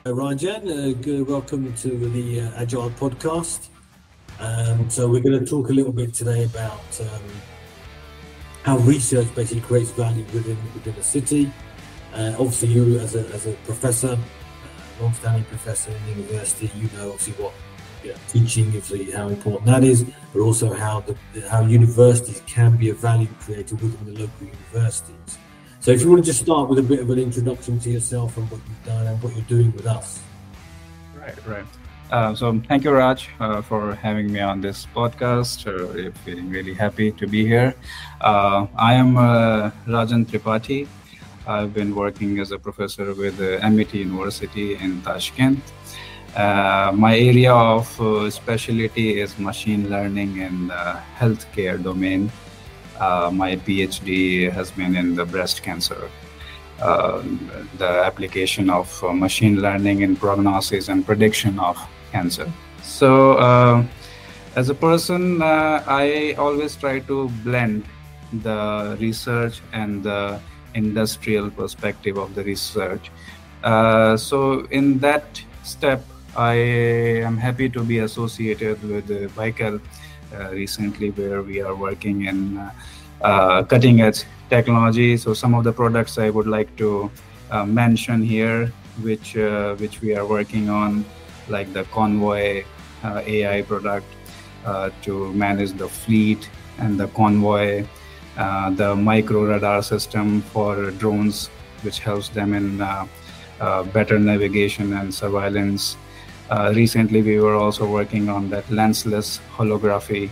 Rajan, welcome to the Agile podcast. So we're going to talk a little bit today about how research basically creates value within a city. Obviously, you as a professor, long-standing professor in university, you know obviously what teaching, obviously how important that is, but also how universities can be a value creator within the local universities. So if you want to just start with a bit of an introduction to yourself and what you've done and what you're doing with us. Right. So thank you, Raj, for having me on this podcast. I'm feeling really happy to be here. I am Rajan Tripathi. I've been working as a professor with MIT University in Tashkent. My area of specialty is machine learning in the healthcare domain. My PhD has been in the breast cancer, the application of machine learning in prognosis and prediction of cancer. So as a person, I always try to blend the research and the industrial perspective of the research. So in that step, I am happy to be associated with Baikal recently, where we are working in cutting edge technology. So some of the products I would like to mention here, which we are working on, like the Convoy AI product to manage the fleet and the convoy, the micro radar system for drones, which helps them in better navigation and surveillance. Recently, we were also working on that lensless holography.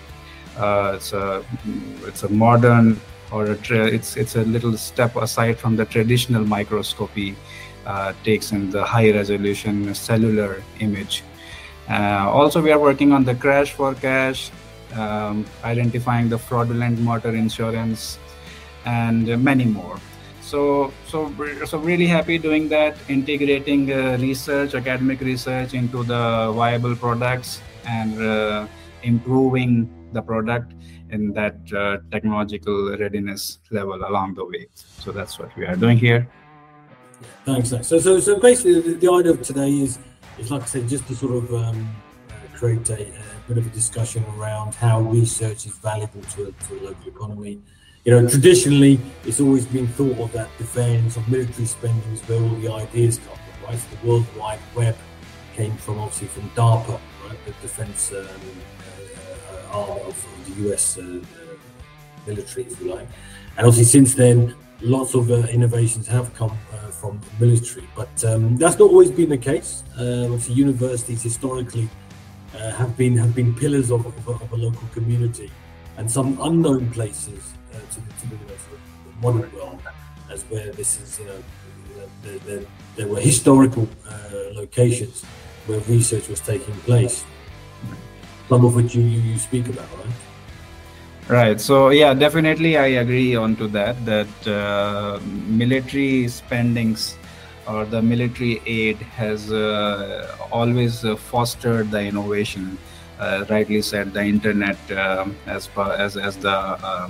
It's a modern, or it's a little step aside from the traditional microscopy. Takes in the high resolution cellular image. Also, we are working on the crash for cash, identifying the fraudulent motor insurance, and many more. So really happy doing that, integrating academic research into the viable products and improving the product in that technological readiness level along the way. So that's what we are doing here. Thanks. So basically, the idea of today is like I said, just to sort of create a bit of a discussion around how research is valuable to a local economy. Traditionally, it's always been thought of that defence or military spending is where all the ideas come from, right? So the World Wide Web came from DARPA, right? The defence arm of the US military, if you like. And obviously since then, lots of innovations have come from military, but that's not always been the case. Obviously, universities historically have been pillars of a local community, and some unknown places to the modern world, as where this is, there were historical locations where research was taking place. Some of which you speak about, right? Right. So yeah, definitely I agree on to that military spendings or the military aid has always fostered the innovation. Rightly said, the internet as the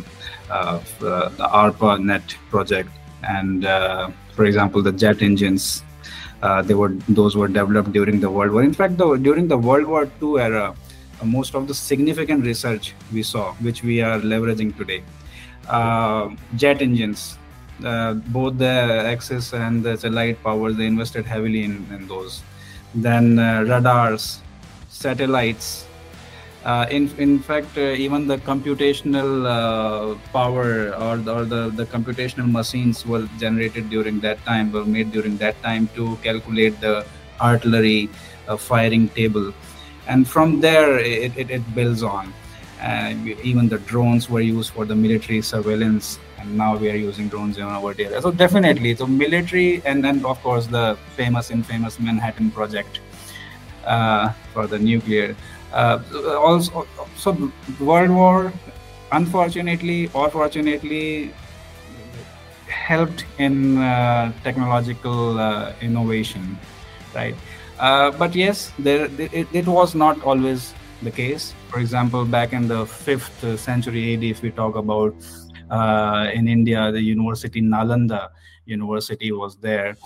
ARPANET project, and for example, the jet engines. Those were developed during the World War. In fact, during the World War II era, most of the significant research we saw, which we are leveraging today. Jet engines, both the Axis and the Allied powers, they invested heavily in those. Then radars, satellites. In fact, even the computational power or the computational machines were generated during that time, were made during that time to calculate the artillery firing table. And from there, it builds on. Even the drones were used for the military surveillance, and now we are using drones in our area. So definitely, so military, and then of course the infamous Manhattan Project for the nuclear. Also, so World War, unfortunately or fortunately, helped in technological innovation, right? But yes, it was not always the case. For example, back in the 5th century AD, if we talk about, in India, the university Nalanda University was there.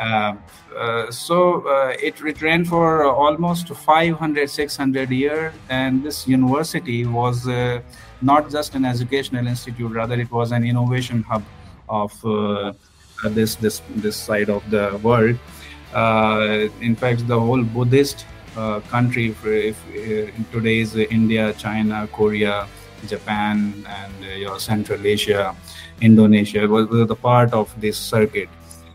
It ran for almost 500, 600 years, and this university was not just an educational institute, rather it was an innovation hub of this side of the world. In fact, the whole Buddhist country, if in today's India, China, Korea, Japan, and Central Asia, Indonesia was the part of this circuit.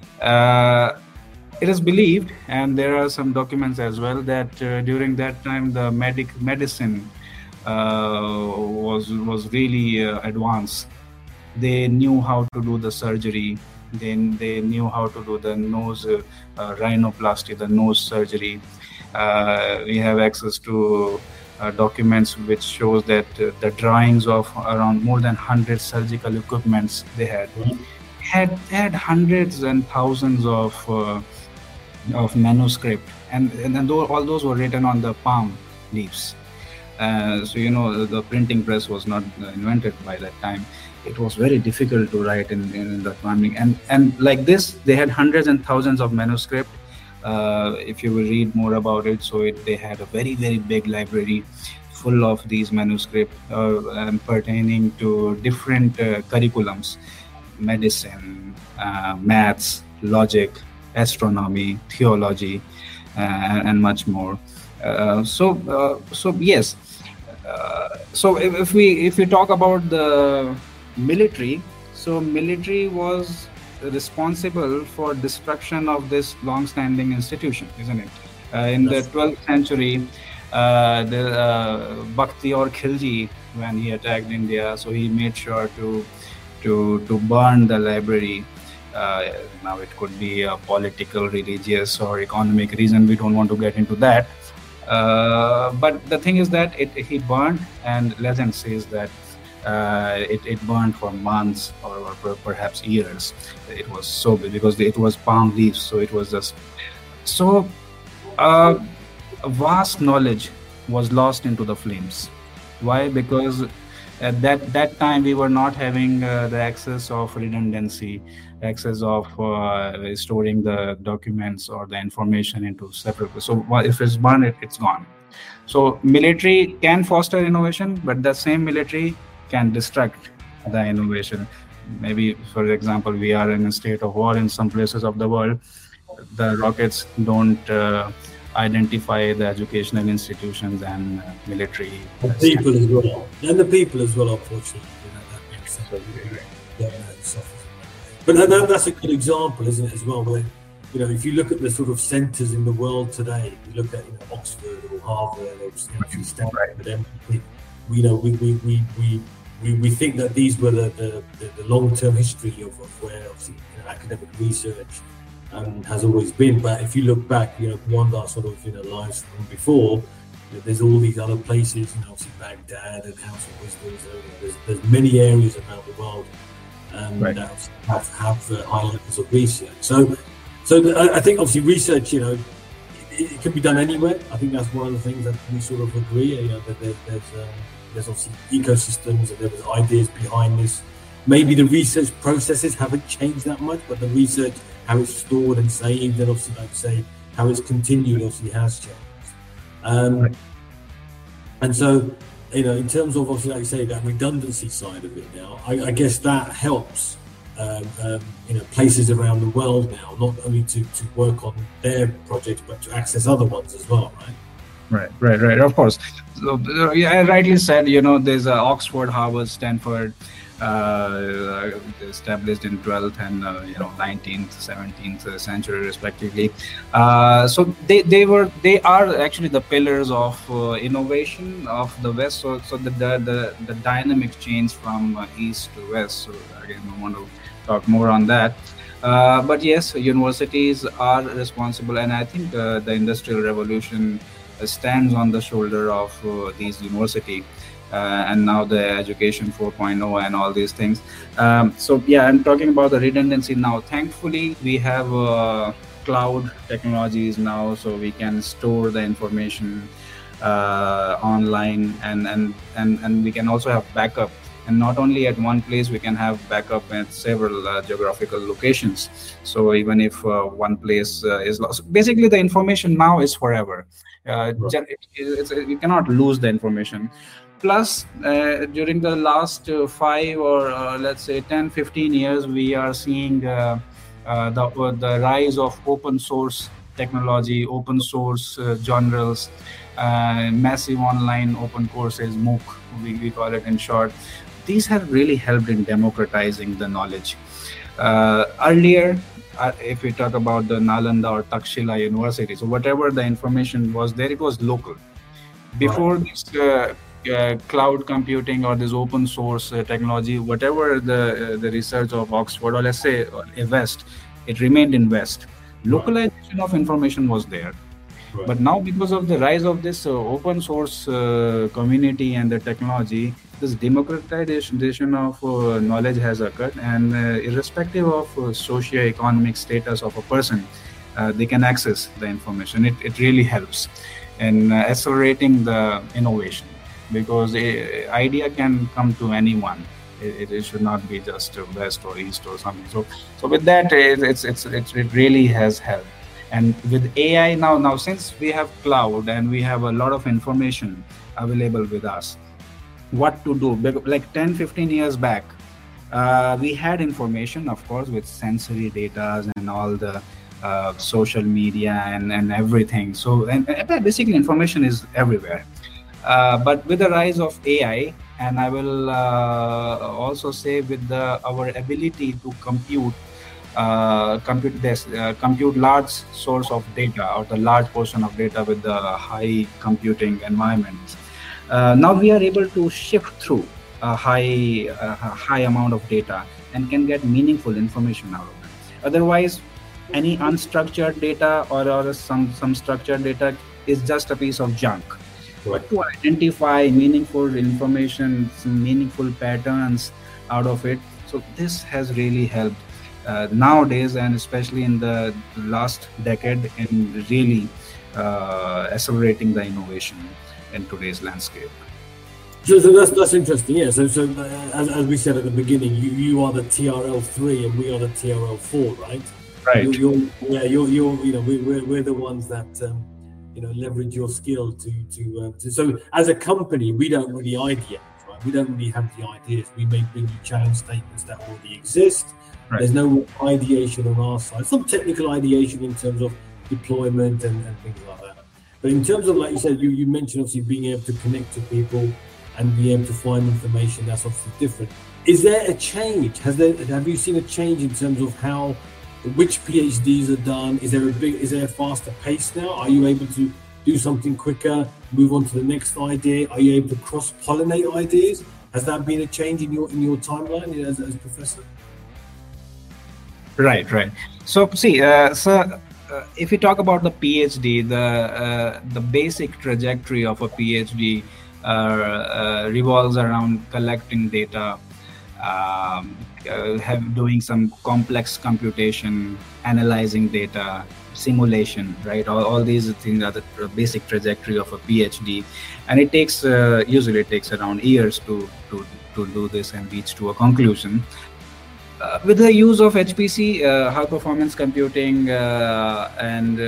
It is believed, and there are some documents as well, that during that time the medicine was really advanced. They knew how to do the surgery. They knew how to do the nose rhinoplasty, the nose surgery. We have access to documents which shows that the drawings of around more than 100 surgical equipments they had hundreds and thousands of manuscript, and all those were written on the palm leaves. So the printing press was not invented by that time. It was very difficult to write in the farming, and like this, they had hundreds and thousands of manuscript. If you will read more about it, they had a very, very big library full of these manuscripts pertaining to different curriculums: medicine, maths, logic, astronomy, theology, and much more. Yes. So if we talk about the military, so military was responsible for destruction of this long-standing institution, isn't it? In the 12th century, Bakhtiar Khilji, when he attacked India, so he made sure to burn the library. Now it could be a political, religious, or economic reason. We don't want to get into that. But the thing is that he burned, and legend says that it burned for months or perhaps years. It was so big because it was palm leaves, so it was just so vast knowledge was lost into the flames. Why? Because at that time we were not having the access of redundancy, access of storing the documents or the information into separate. So if it's burned, it's gone. So military can foster innovation, but the same military can destruct the innovation. Maybe, for example, we are in a state of war in some places of the world. The rockets don't identify the educational institutions and military. The people as well. And the people as well, unfortunately. That makes sense. But that's a good example, isn't it, as well? Where, if you look at the sort of centres in the world today, you look at Oxford or Harvard or Stanford, we think that these were the long-term history of where obviously academic research has always been. But if you look back, beyond our sort of lives from before, there's all these other places, obviously Baghdad and House of Wisdom. There's many areas around the world that have high levels of research. So I think obviously research, it can be done anywhere. I think that's one of the things that we sort of agree. That there's obviously ecosystems and there's ideas behind this. Maybe the research processes haven't changed that much, but the research, how it's stored and saved, and obviously, like say, how it's continued, obviously has changed. And so, in terms of obviously, like you say, that redundancy side of it now, I guess that helps, places around the world now, not only to work on their projects, but to access other ones as well, right? Right. Of course. So, I rightly said, there's Oxford, Harvard, Stanford, established in 12th and 19th, 17th century respectively. So they are actually the pillars of innovation of the West. So the dynamic change from east to west. So again, I want to talk more on that. But yes, universities are responsible, and I think the Industrial Revolution stands on the shoulder of these universities. And now the Education 4.0 and all these things. So yeah, I'm talking about the redundancy now. Thankfully, we have cloud technologies now, so we can store the information online, and we can also have backup And not only at one place, we can have backup at several geographical locations. So even if one place is lost, basically the information now is forever. You cannot lose the information. Plus, during the last 5 or let's say 10-15 years, we are seeing the rise of open source technology, open source journals, massive online open courses, MOOC, we call it in short. These have really helped in democratizing the knowledge. Earlier, if we talk about the Nalanda or Takshila University, so whatever the information was there, it was local. Before this cloud computing or this open source technology, whatever the research of Oxford, or let's say West, it remained in West. Localization of information was there. But now, because of the rise of this open source community and the technology, this democratization of knowledge has occurred, and irrespective of socio-economic status of a person, they can access the information. It really helps in accelerating the innovation, because an idea can come to anyone. It should not be just West or East or something. So with that, it really has helped. And with AI now, since we have cloud and we have a lot of information available with us, what to do? Like 10-15 years back, we had information, of course, with sensory data and all the social media and everything. So and basically information is everywhere. But with the rise of AI, and I will also say with our ability to compute large source of data, or the large portion of data with the high computing environments. Now we are able to shift through a high amount of data and can get meaningful information out of it. Otherwise, any unstructured data or some structured data is just a piece of junk. But to identify meaningful information, some meaningful patterns out of it, so this has really helped nowadays, and especially in the last decade, in really accelerating the innovation in today's landscape. So that's interesting. Yeah. So as we said at the beginning, you are the TRL3 and we are the TRL4, right? Right. We're the ones that leverage your skill to. So as a company, we don't really ideate, right? We don't really have the ideas. We may bring you challenge statements that already exist. Right. There's no ideation on our side. Some technical ideation in terms of deployment and things like that. But in terms of, like you said, you mentioned obviously being able to connect to people and be able to find information, that's obviously different. Is there a change? Have you seen a change in terms of which PhDs are done? Is there a faster pace now? Are you able to do something quicker, move on to the next idea? Are you able to cross-pollinate ideas? Has that been a change in your timeline as professor? Right. So see, if we talk about the PhD, the basic trajectory of a PhD revolves around collecting data, doing some complex computation, analyzing data, simulation, right? All these things are the basic trajectory of a PhD, and it takes usually around years to do this and reach to a conclusion. With the use of HPC, high performance computing, and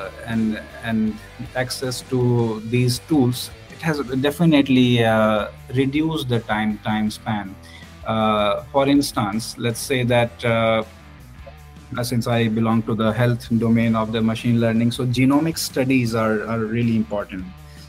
access to these tools, it has definitely reduced the time span. For instance, let's say that since I belong to the health domain of the machine learning, so genomic studies are really important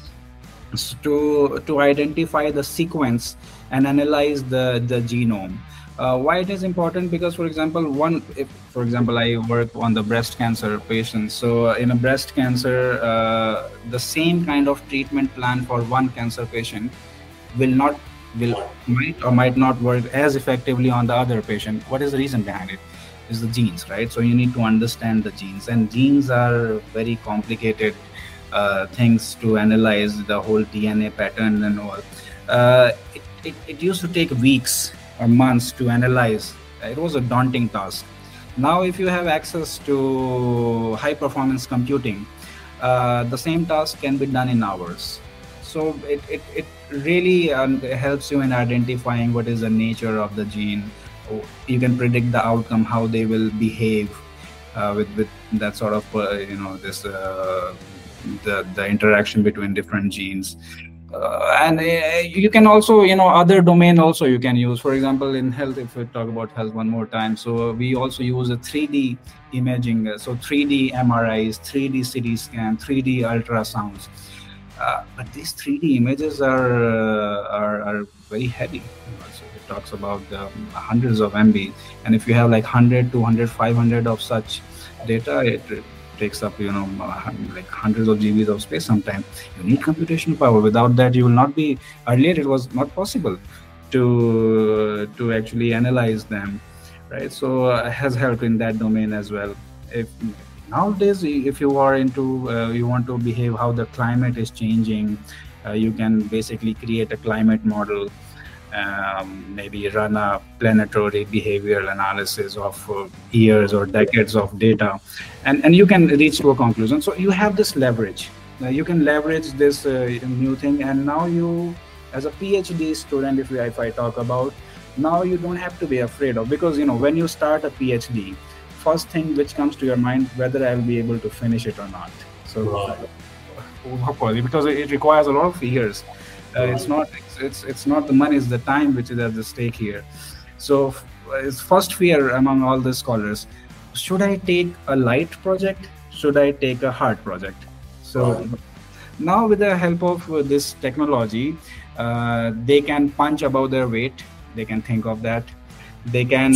to identify the sequence and analyze the genome. Why it is important? Because, for example, I work on the breast cancer patients. So in a breast cancer, the same kind of treatment plan for one cancer patient might not work as effectively on the other patient. What is the reason behind it? Is the genes, right? So you need to understand the genes, and genes are very complicated things to analyze, the whole DNA pattern and all. It used to take weeks or months to analyze. It was a daunting task. Now, if you have access to high performance computing, the same task can be done in hours. So it really helps you in identifying what is the nature of the gene. You can predict the outcome, how they will behave with that sort of this the interaction between different genes. And you can also, other domain also you can use. For example, in health, if we talk about health one more time, so we also use a 3D imaging, so 3D MRIs, 3D CT scan, 3D ultrasounds. But these 3D images are very heavy. So it talks about hundreds of MB, and if you have like 100, 200, 500 of such data, it takes up like hundreds of GBs of space. Sometimes you need computational power. Without that, you will not be. Earlier, it was not possible to actually analyze them, right? So it has helped in that domain as well. If nowadays, if you are into you want to behave how the climate is changing, you can basically create a climate model. Maybe run a planetary behavioral analysis of years or decades of data, and you can reach to a conclusion. So you have this leverage. You can leverage this new thing, and now you, as a PhD student, if I talk about, now you don't have to be afraid of, because when you start a PhD, first thing which comes to your mind, whether I'll be able to finish it or not. So because it requires a lot of years. It's not the money, it's the time which is at the stake here. So it's first fear among all the scholars: should I take a light project? Should I take a hard project? So now with the help of this technology, they can punch above their weight. They can think of that. They can.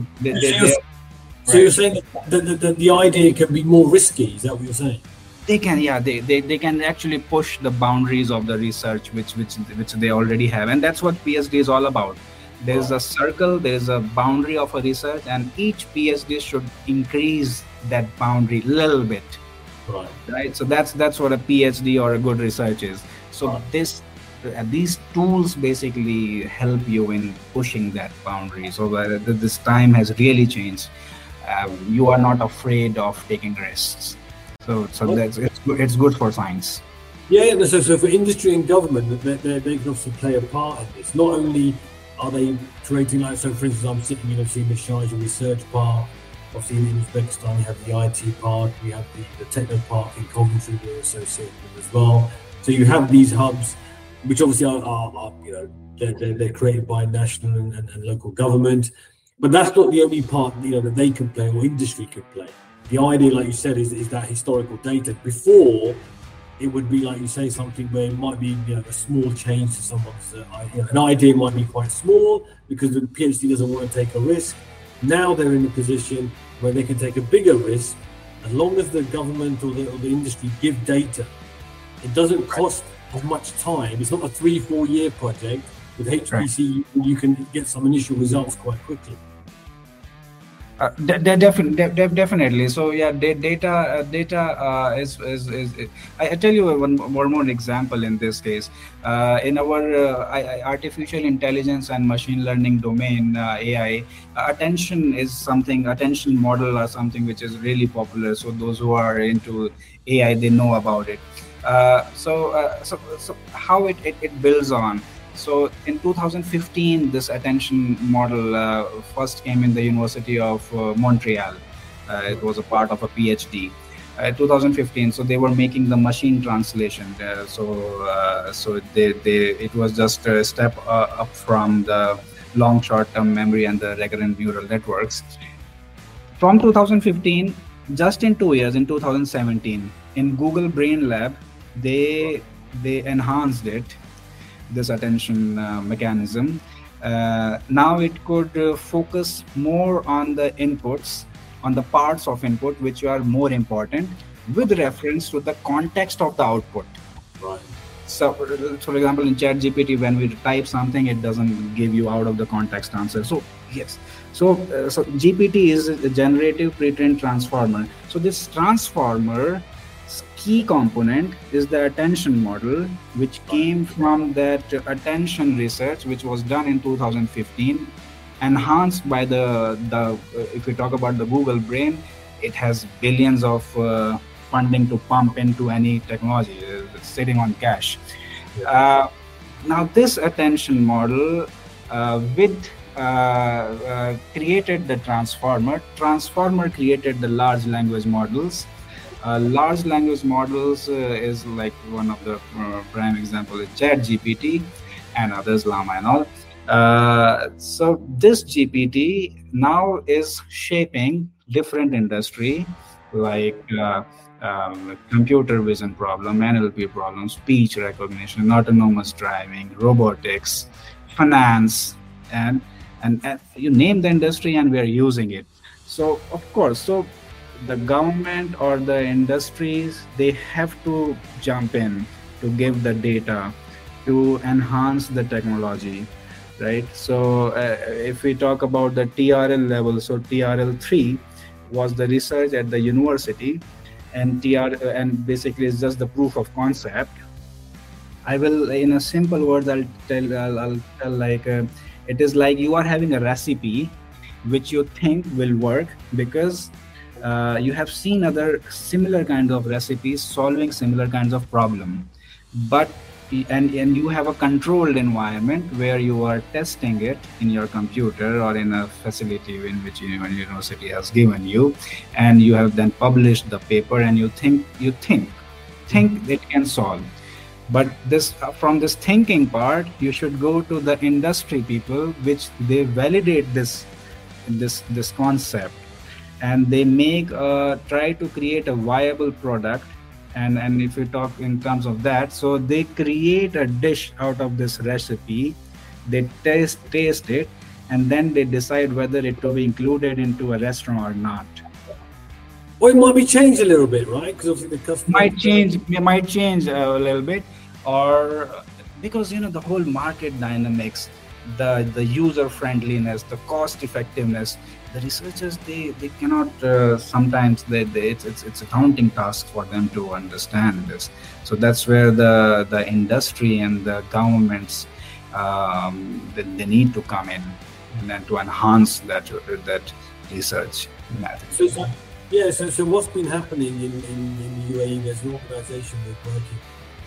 So you're saying that the idea can be more risky? Is that what you're saying? They can, yeah. They can actually push the boundaries of the research which they already have, and that's what PhD is all about. There's a circle, there's a boundary of a research, and each PhD should increase that boundary a little bit. Right. So that's what a PhD or a good research is. So these tools basically help you in pushing that boundary. So this time has really changed. You are not afraid of taking risks. So it's good for science. Yeah. So for industry and government, they can obviously play a part in this. Not only are they creating, like, so for instance, I'm sitting in the Sharjah Research Park. Obviously in Uzbekistan, we have the IT park, we have the Techno Park in Coventry we're associated with as well. So you have these hubs, which obviously are they're created by national and local government. But that's not the only part that they can play or industry can play. The idea, like you said, is that historical data. Before, it would be, like you say, something where it might be a small change to someone's an idea might be quite small because the PhD doesn't want to take a risk. Now they're in a position where they can take a bigger risk, as long as the government or the industry give data. It doesn't cost as much time. It's not a 3-4 year project. With HPC, you can get some initial results quite quickly. Definitely. So yeah, data is. I tell you one more example in this case. In our artificial intelligence and machine learning domain, AI, attention model or something which is really popular. So those who are into AI, they know about it. So how it builds on. So in 2015, this attention model first came in the University of Montreal. It was a part of a PhD. 2015, so they were making the machine translation. So it was just a step up from the long short-term memory and the recurrent neural networks. From 2015, just in 2 years, in 2017, in Google Brain Lab, they enhanced it. This attention mechanism. Now it could focus more on the inputs, on the parts of input which are more important, with reference to the context of the output. Right. So, for example, in ChatGPT, when we type something, it doesn't give you out of the context answer. So yes. So GPT is a generative pre-trained transformer. So this transformer key component is the attention model, which came from that attention research which was done in 2015, enhanced by the if we talk about the Google Brain, it has billions of funding to pump into any technology. It's sitting on cash. Now this attention model with created the transformer. Transformer created the large language models. Large language models is like one of the prime example is ChatGPT and others, Llama and all. So this GPT now is shaping different industry like computer vision problem, NLP problem, speech recognition, autonomous driving, robotics, finance, and you name the industry and we are using it. So of course, so the government or the industries, they have to jump in to give the data to enhance the technology, right? So if we talk about the TRL level, so TRL3 was the research at the university, and basically it's just the proof of concept. I will, in a simple words, I'll tell like it is like you are having a recipe which you think will work because you have seen other similar kinds of recipes solving similar kinds of problem, but and you have a controlled environment where you are testing it in your computer or in a facility in which your university has given you, and you have then published the paper and you think it can solve. But this from this thinking part, you should go to the industry people, which they validate this concept, and they make try to create a viable product. And if we talk in terms of that, so they create a dish out of this recipe, they taste it, and then they decide whether it will be included into a restaurant or not. Or it might be changed a little bit, right? Because obviously the customer might change a little bit, or because the whole market dynamics, the user friendliness, the cost effectiveness, the researchers they cannot sometimes it's a daunting task for them to understand this. So that's where the industry and the governments they need to come in and then to enhance that research method. So what's been happening in the UAE? There's an organisation we're working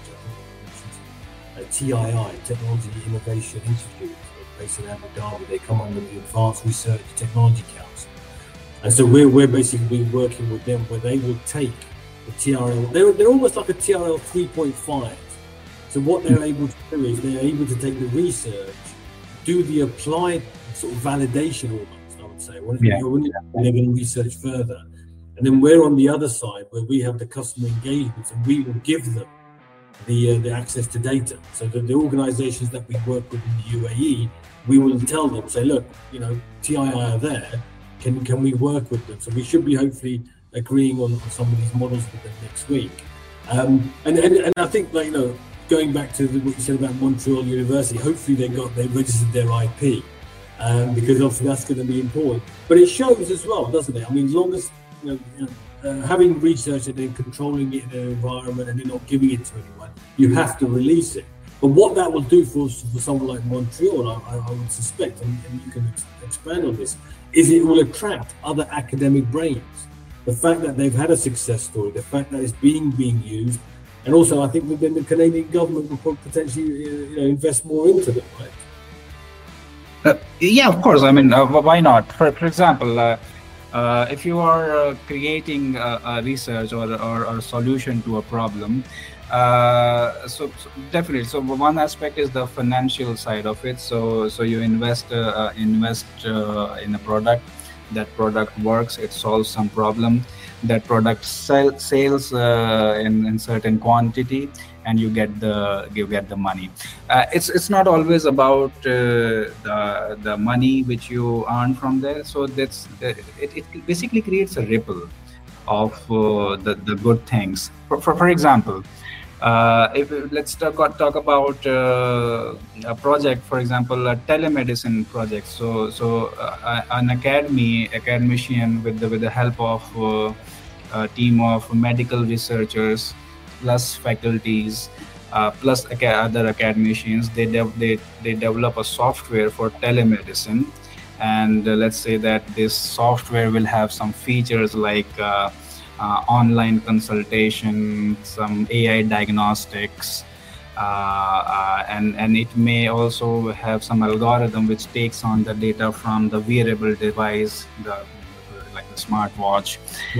with, TII, Technology Innovation Institute, based in Abu Dhabi. They come under the Advanced Research Technology Council, and so we're basically working with them where they will take the TRL. They're almost like a TRL 3.5. So what they're able to do is they're able to take the research, do the applied sort of validation almost, I would say, when they're going to research further. And then we're on the other side where we have the customer engagements and we will give them the access to data. So the organizations that we work with in the UAE, we will tell them, say, look, TII are there, can we work with them? So we should be hopefully agreeing on some of these models with them next week. And I think, going back to what you said about Montreal University, hopefully they registered their IP, because obviously that's going to be important. But it shows as well, doesn't it? I mean, as long as having research and then controlling it in an environment and then not giving it to anyone, you have to release it. But what that will do for someone like Montreal, I would suspect, and you can expand on this, is it will attract other academic brains. The fact that they've had a success story, the fact that it's being used, and also I think within the Canadian government will potentially invest more into them, right? Yeah, of course. I mean, why not? For example, if you are creating a research or a solution to a problem, so definitely. So one aspect is the financial side of it. So you invest in a product. That product works. It solves some problem. That product sales in certain quantity, and you get the money. It's not always about the money which you earn from there. So that's it basically creates a ripple of the good things. For example, let's talk about a project, for example, a telemedicine project. So an academician with the help of a team of medical researchers plus faculties plus other academicians, they develop a software for telemedicine, and let's say that this software will have some features like online consultation, some AI diagnostics, and it may also have some algorithm which takes on the data from the wearable device, like the smartwatch,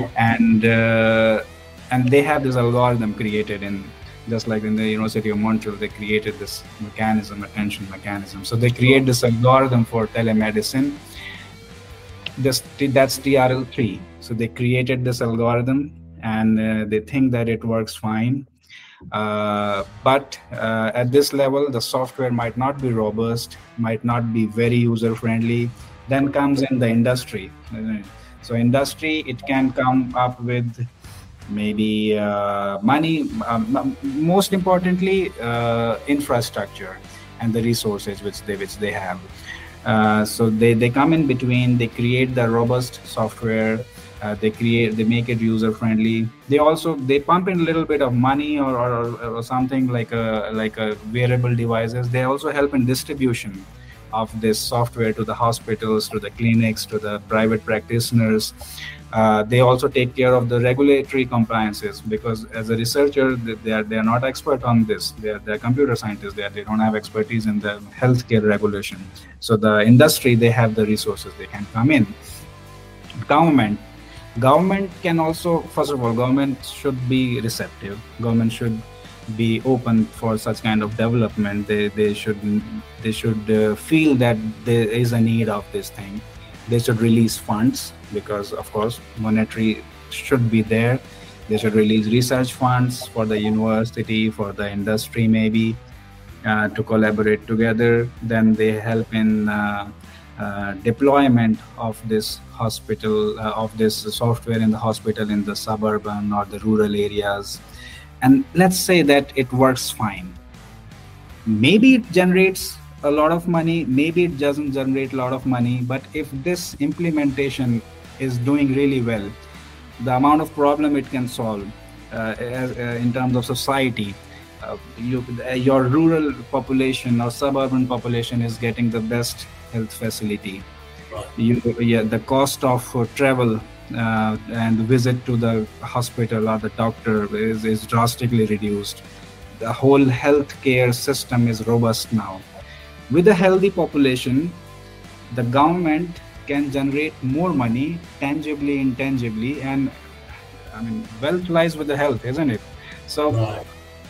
and they have this algorithm created in, just like in the University of Montreal, they created this attention mechanism. So they create this algorithm for telemedicine. That's TRL3. So they created this algorithm, and they think that it works fine. But at this level, the software might not be robust, might not be very user-friendly. Then comes in the industry. So industry, it can come up with maybe money, most importantly, infrastructure and the resources which they have. So they come in between. They create the robust software. They make it user friendly. They pump in a little bit of money or something like a wearable devices. They also help in distribution of this software to the hospitals, to the clinics, to the private practitioners. They also take care of the regulatory compliances, because as a researcher, they are not expert on this. They're computer scientists. They don't have expertise in the healthcare regulation. So the industry, they have the resources. They can come in. Government can also, first of all, government should be receptive. Government should be open for such kind of development. They should feel that there is a need of this thing. They should release funds, because of course monetary should be there. They should release research funds for the university, for the industry, maybe to collaborate together. Then they help in deployment of this hospital, of this software in the hospital, in the suburban or the rural areas. And let's say that it works fine. Maybe it generates a lot of money, maybe it doesn't generate a lot of money, but if this implementation is doing really well, the amount of problem it can solve in terms of society, your rural population or suburban population is getting the best health facility. The cost of travel and visit to the hospital or the doctor is drastically reduced. The whole healthcare system is robust now. With a healthy population, the government can generate more money, tangibly, intangibly, and I mean, wealth lies with the health, isn't it? So, right.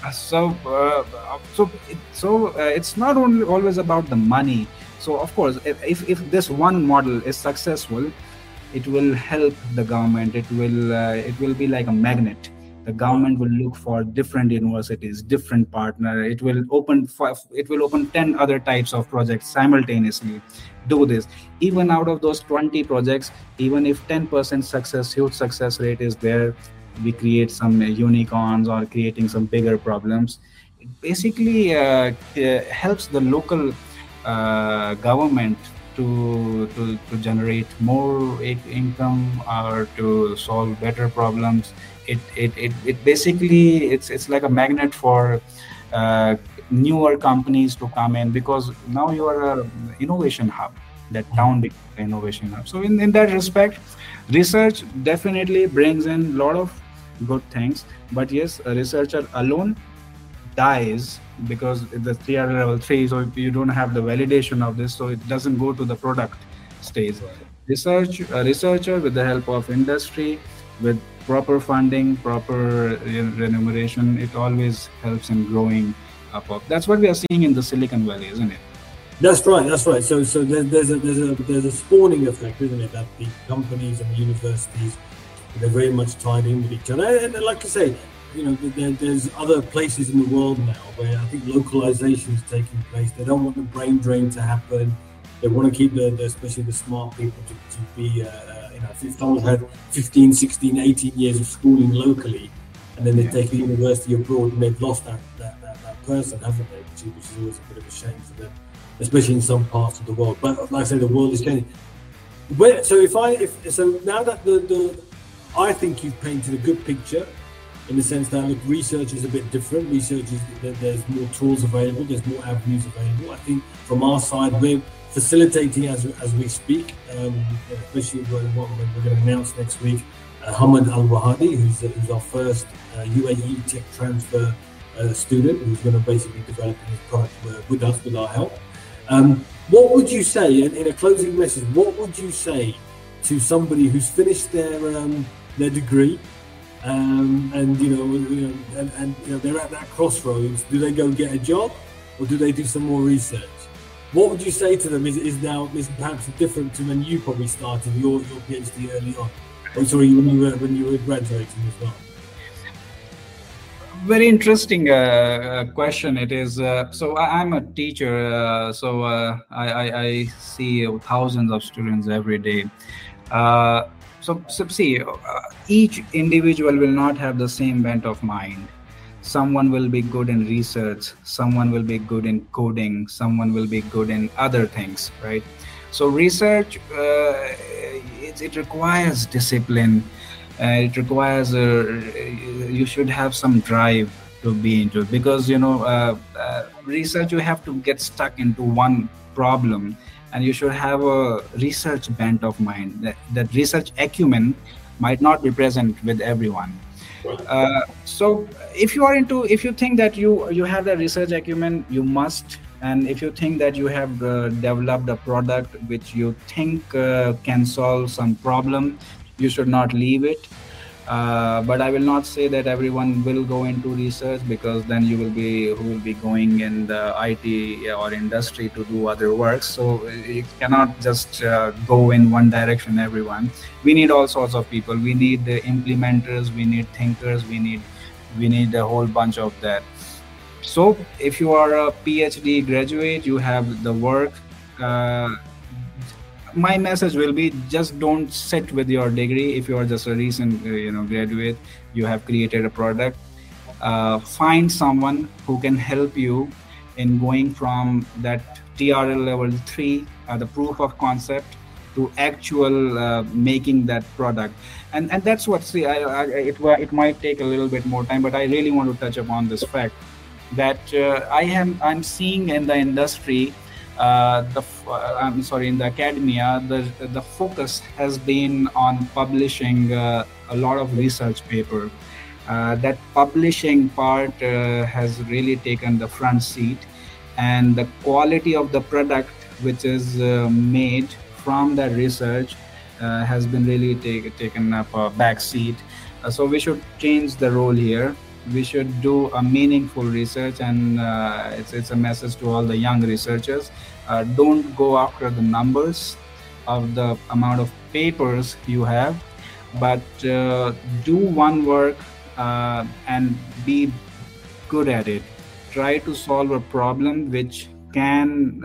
It's not only always about the money. So, of course, if this one model is successful, it will help the government. It will be like a magnet. The government will look for different universities, different partner. It will open 10 other types of projects simultaneously. Do this. Even out of those 20 projects, even if 10% huge success rate is there, we create some unicorns or creating some bigger problems. It basically helps the local government to generate more income or to solve better problems. It basically it's like a magnet for newer companies to come in, because now you are a innovation hub. That town becomes an innovation hub. So in that respect, research definitely brings in a lot of good things. But yes, a researcher alone dies because the TRL level 3, so you don't have the validation of this, so it doesn't go to the product stage. A researcher with the help of industry, with proper funding, proper remuneration, it always helps in growing up. That's what we are seeing in the Silicon Valley, isn't it? That's right. So there's a spawning effect, isn't it? That the companies and the universities, they're very much tied in with each other. And like I say, there's other places in the world now where I think localization is taking place. They don't want the brain drain to happen. They want to keep especially the smart people to be, if someone's had 15, 16, 18 years of schooling locally, and then they take a university abroad and they've lost that person, haven't they? Which is always a bit of a shame for them, especially in some parts of the world. But like I say, the world is changing. So now that I think you've painted a good picture, in the sense that research is a bit different. There's more tools available, there's more avenues available. I think from our side, we're facilitating as we speak, especially what we're going to announce next week. Hamad Al Wahadi, who's our first UAE tech transfer student who's going to basically develop his product with us, with our help. What would you say, in a closing message, what would you say to somebody who's finished their degree, and they're at that crossroads? Do they go and get a job, or do they do some more research? What would you say to them? Is perhaps different to when you probably started your PhD early on? Oh, sorry, when you were graduating as well. Very interesting question. It is. So I'm a teacher. So I see thousands of students every day. So see, each individual will not have the same bent of mind. Someone will be good in research, someone will be good in coding, someone will be good in other things, right? So research, it requires discipline. It requires you should have some drive to be into it, because research, you have to get stuck into one problem, and you should have a research bent of mind. That research acumen might not be present with everyone. So if you think that you have the research acumen, you must. And if you think that you have developed a product which you think can solve some problem, you should not leave it. But I will not say that everyone will go into research, because then who will be going in the IT or industry to do other work. So you cannot just go in one direction, everyone. We need all sorts of people. We need the implementers, we need thinkers, we need a whole bunch of that. So if you are a PhD graduate, you have the work. My message will be, just don't sit with your degree. If you are just a recent graduate, you have created a product, find someone who can help you in going from that TRL level 3, the proof of concept, to actual making that product. And that's what, see, it might take a little bit more time, but I really want to touch upon this fact that I'm seeing in the industry, in the academia, the focus has been on publishing a lot of research paper. That publishing part has really taken the front seat, and the quality of the product which is made from that research has been really taken up a back seat. So we should change the role here. We should do a meaningful research, and it's a message to all the young researchers. Don't go after the numbers of the amount of papers you have, but do one work and be good at it. Try to solve a problem which can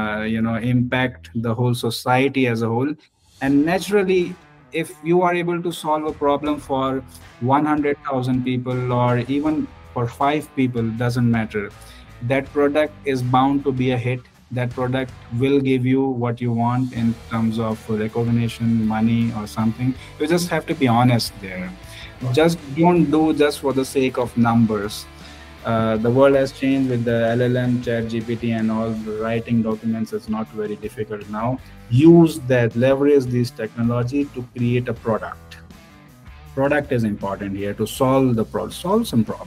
impact the whole society as a whole. And naturally, if you are able to solve a problem for 100,000 people, or even for 5 people, doesn't matter. That product is bound to be a hit. That product will give you what you want in terms of recognition, money, or something. You just have to be honest there. Just don't do just for the sake of numbers. The world has changed with the LLM, ChatGPT, and all. Writing documents is not very difficult now. Use that, leverage this technology to create a product. Product is important here to solve some problem.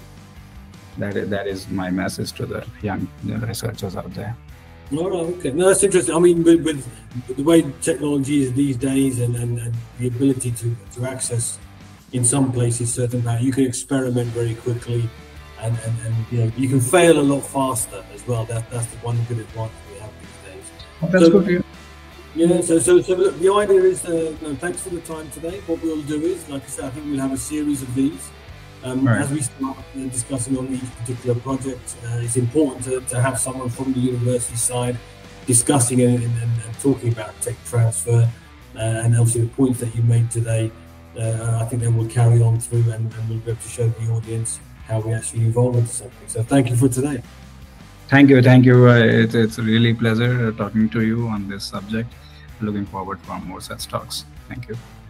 That is my message to the young researchers out there. All right, okay. No, that's interesting. I mean, with the way technology is these days, and the ability to access in some places certain value, you can experiment very quickly. And you can fail a lot faster as well. That's the one good advantage we have these days. That's good. Yeah. So look, the idea is, thanks for the time today. What we'll do is, like I said, I think we'll have a series of these. Right. As we start discussing on each particular project, it's important to have someone from the university side discussing and talking about tech transfer, and obviously the points that you made today. I think then we'll carry on through, and we'll be able to show the audience how we actually evolve into something. So thank you for today. Thank you. It's really a pleasure talking to you on this subject. Looking forward for more such talks. Thank you.